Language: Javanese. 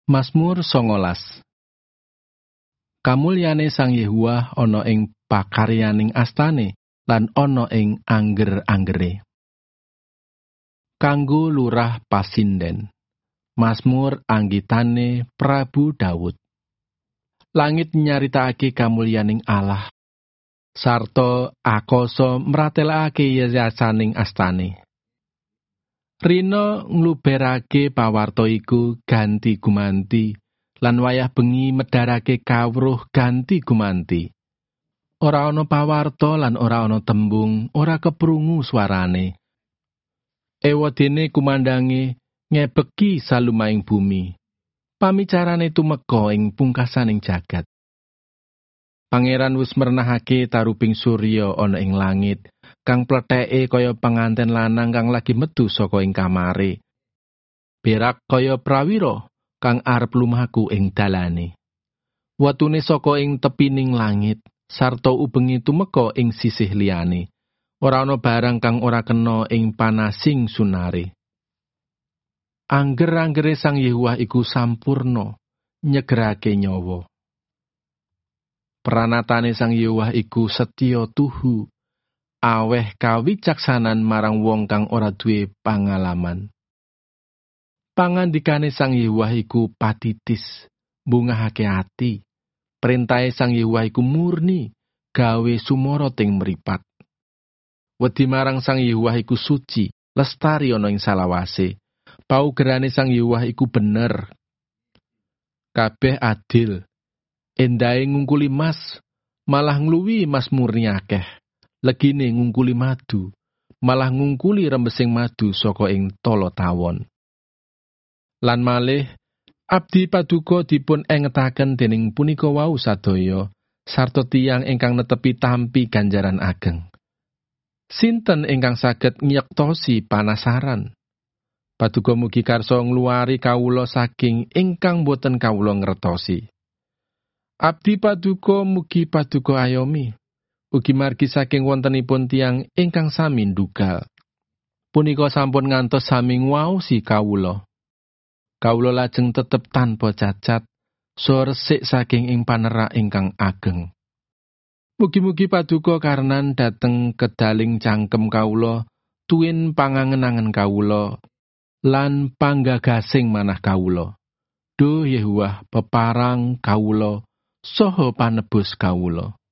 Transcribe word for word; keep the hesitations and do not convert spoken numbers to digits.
Mazmur songolas. Kamulyane Sang Yehuwa ana ing pakaryaning astane lan ana ing angger-anggere. Kanggo lurah pasinden. Mazmur anggitane Prabu Daud. Langit nyaritakake kamulyaning Allah, sarta akasa mratelakake yayasaning astane. Rina ngluberake pawarta iku ganti gumanti, lan wayah bengi medharake kawruh ganti gumanti. Ora ana pawarta lan ora ana tembung, ora keprungu swarane. Ewadene kumandange ngebeki salumaing bumi. Pamicarane tumeka ing pungkasaning jagat. Pangeran wis mernahake taruping surya ana ing langit, kang pletheke kaya panganten lanang kang lagi metu saka ing kamare. Berak kaya prawira kang arep lumaku ing dalane. Watune saka ing tepining langit, sarta ubengi tumeka ing sisih liyane. Ora ana barang kang ora kena ing panasing sunare. Angger-anggere Sang Yehuwa iku sampurna, nyegerake nyawa. Pranatane Sang Yehuwa iku setya tuhu, aweh kawicaksanan marang wong kang ora duwe pangalaman. Pangandikane Sang Yehuwa iku patitis, mbungahake ati. Perintahe Sang Yehuwa iku murni, gawe sumara ting mripat. Wedi marang Sang Yehuwa iku suci, lestari ana ing salawase. Paugerane Sang Yehuwa iku bener. Kabeh adil. Endahe ngungkuli mas, malah ngluwi mas murni akeh. Legine ngungkuli madu, malah ngungkuli rembesing madu saka ing tala tawon. Lan malih, abdi paduka dipun engetaken dening punika wau sadaya, sarta tiyang ingkang netepi tampi ganjaran ageng. Sinten ingkang saged nyektosi panasaran? Paduka mugi karsa ngluwari kawula saking ingkang boten kawula ngertosi. Abdi paduka mugi paduka ayomi, ugi margi saking wontenipun tiyang ingkang sami ndugal. Punika sampun ngantos sami ngwaosi kawula. Kawula lajeng tetep tanpa cacat, so resik saking ing panerak ingkang ageng. Mugi-mugi paduka karenan dateng kedaling cangkem kawula, tuwin pangangen-angen kawula, lan panggagasing manah kawula. Duh Yehuwa peparang kawula, saha panebus kawula.